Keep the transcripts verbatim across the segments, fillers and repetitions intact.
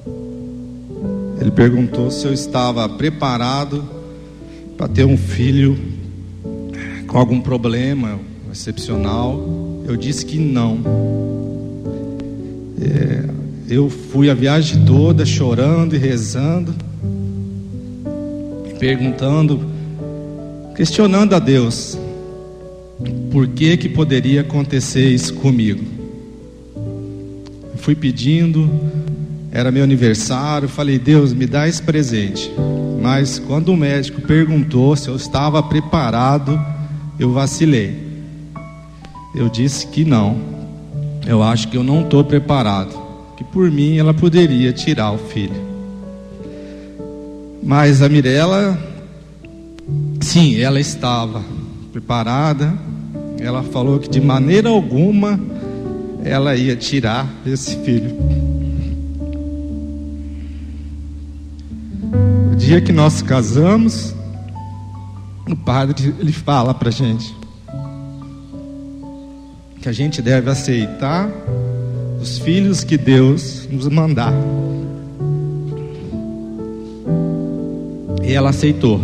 Ele perguntou se eu estava preparado para ter um filho com algum problema excepcional. Eu disse que não. É, eu fui a viagem toda chorando e rezando, perguntando, questionando a Deus por que que poderia acontecer isso comigo. Fui pedindo, era meu aniversário, falei: Deus, me dá esse presente. Mas quando o médico perguntou se eu estava preparado, eu vacilei. Eu disse que não. Eu acho que eu não estou preparado, que por mim ela poderia tirar o filho. Mas a Mirella, sim, ela estava preparada. Ela falou que de maneira alguma ela ia tirar esse filho. O dia que nós casamos, o padre, ele fala pra gente que a gente deve aceitar os filhos que Deus nos mandar. E ela aceitou.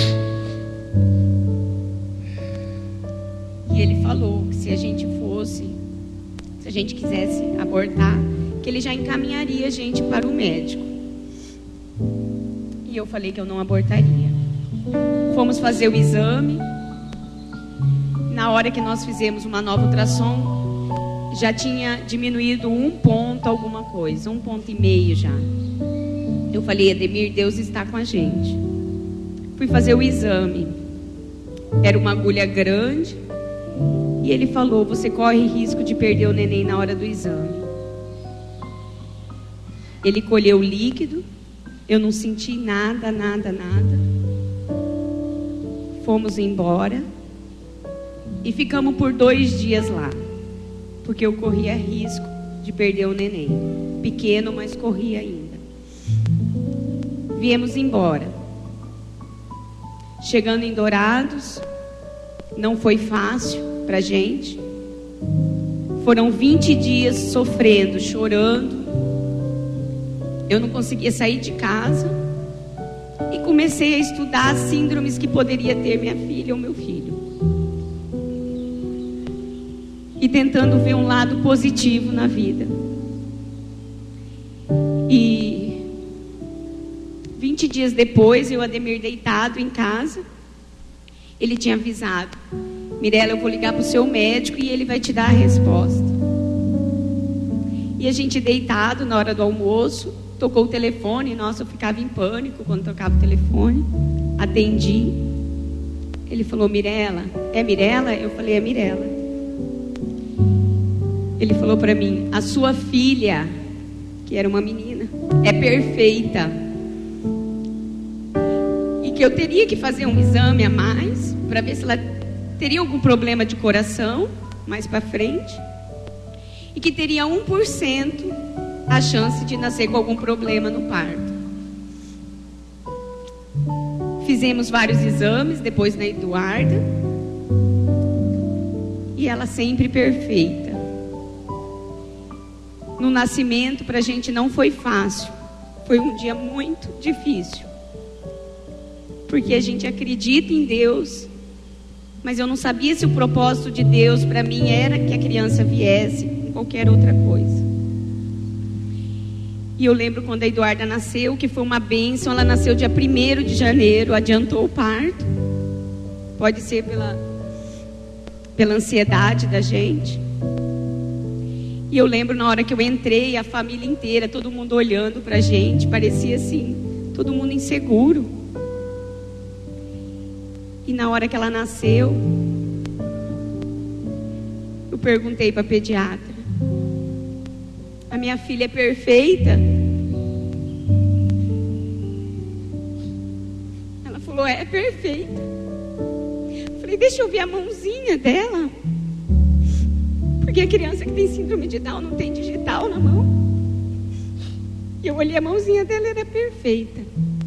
E ele falou que se a gente fosse, se a gente quisesse abortar, que ele já encaminharia a gente para o médico. E eu falei que eu não abortaria. Fomos fazer o exame. Na hora que nós fizemos uma nova ultrassom, já tinha diminuído um ponto alguma coisa, um ponto e meio já. Eu falei: Ademir, Deus está com a gente. Fui fazer o exame. Era uma agulha grande. E ele falou: você corre risco de perder o neném na hora do exame. Ele colheu o líquido. Eu não senti nada, nada, nada. Fomos embora. E ficamos por dois dias lá. Porque eu corria risco de perder o neném. Pequeno, mas corria ainda. Viemos embora. Chegando em Dourados, não foi fácil pra gente. Foram vinte dias sofrendo, chorando. Eu não conseguia sair de casa. E comecei a estudar as síndromes que poderia ter minha filha ou meu filho. E tentando ver um lado positivo na vida. E vinte dias depois, eu, Ademir, deitado em casa, ele tinha avisado: Mirella, eu vou ligar para o seu médico e ele vai te dar a resposta. E a gente deitado na hora do almoço, tocou o telefone. Nossa, eu ficava em pânico quando tocava o telefone. Atendi. Ele falou: Mirella, é Mirella? Eu falei: é Mirella. Ele falou para mim: a sua filha, que era uma menina, é perfeita. E que eu teria que fazer um exame a mais para ver se ela teria algum problema de coração mais para frente. E que teria um por cento a chance de nascer com algum problema no parto. Fizemos vários exames depois na Eduarda. E ela sempre perfeita. No nascimento, para a gente não foi fácil. Foi um dia muito difícil. Porque a gente acredita em Deus, mas eu não sabia se o propósito de Deus para mim era que a criança viesse com qualquer outra coisa. E eu lembro quando a Eduarda nasceu, que foi uma bênção. Ela nasceu dia primeiro de janeiro, adiantou o parto. Pode ser pela, pela ansiedade da gente. E eu lembro na hora que eu entrei, a família inteira, todo mundo olhando pra gente, parecia assim, todo mundo inseguro. E na hora que ela nasceu, eu perguntei pra pediatra: a minha filha é perfeita? Ela falou: é perfeita. Eu falei: deixa eu ver a mãozinha dela. Porque a criança que tem síndrome de Down não tem digital na mão. E eu olhei a mãozinha dela, era perfeita.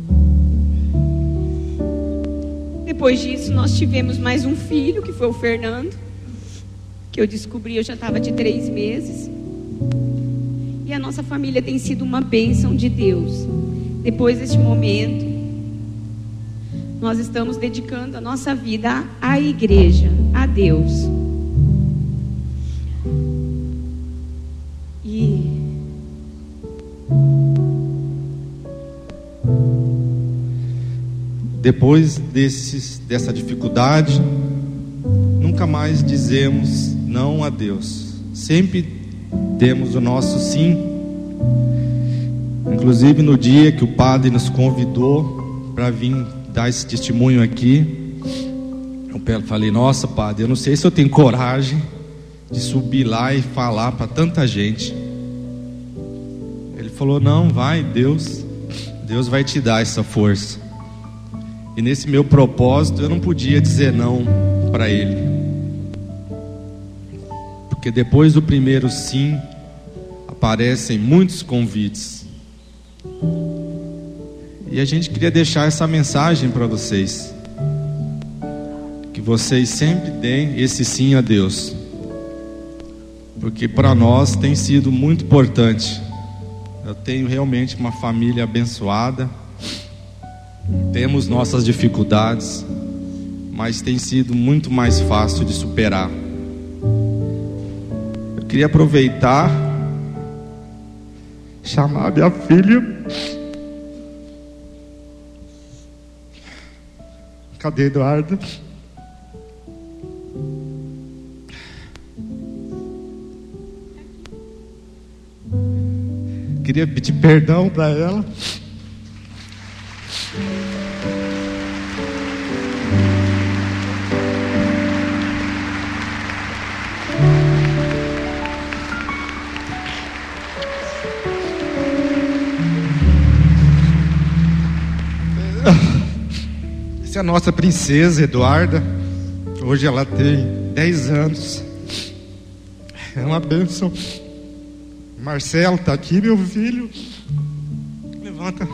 Depois disso, nós tivemos mais um filho, que foi o Fernando. Que eu descobri, eu já estava de três meses. E a nossa nossa família tem sido uma bênção de Deus. Depois deste momento, nós estamos dedicando a nossa vida à igreja, a Deus. E depois desses, dessa dificuldade, nunca mais dizemos não a Deus. Sempre demos o nosso sim. Inclusive no dia que o padre nos convidou para vir dar esse testemunho aqui, eu falei: nossa, padre, eu não sei se eu tenho coragem de subir lá e falar para tanta gente. Ele falou: não, vai, Deus Deus vai te dar essa força. E nesse meu propósito eu não podia dizer não para ele, porque depois do primeiro sim aparecem muitos convites. E a gente queria deixar essa mensagem para vocês, que vocês sempre deem esse sim a Deus, porque para nós tem sido muito importante. Eu tenho realmente uma família abençoada. Temos nossas dificuldades, mas tem sido muito mais fácil de superar. Eu queria aproveitar, chamar minha filha. Cadê Eduardo? Queria pedir perdão para ela. Essa é a nossa princesa Eduarda. Hoje ela tem dez anos. É uma bênção. Marcelo está aqui, meu filho. Levanta.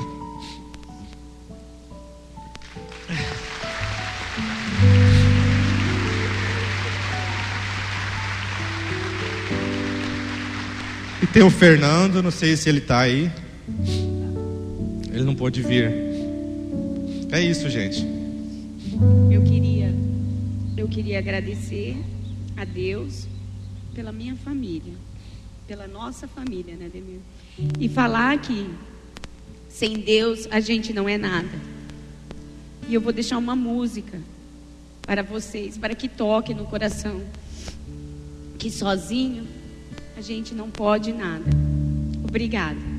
E tem o Fernando, não sei se ele está aí. Ele não pôde vir. É isso, gente. Eu queria, eu queria agradecer a Deus pela minha família, pela nossa família, né, Demir? E falar que sem Deus a gente não é nada. E eu vou deixar uma música para vocês, para que toque no coração, que sozinho a gente não pode nada. Obrigada.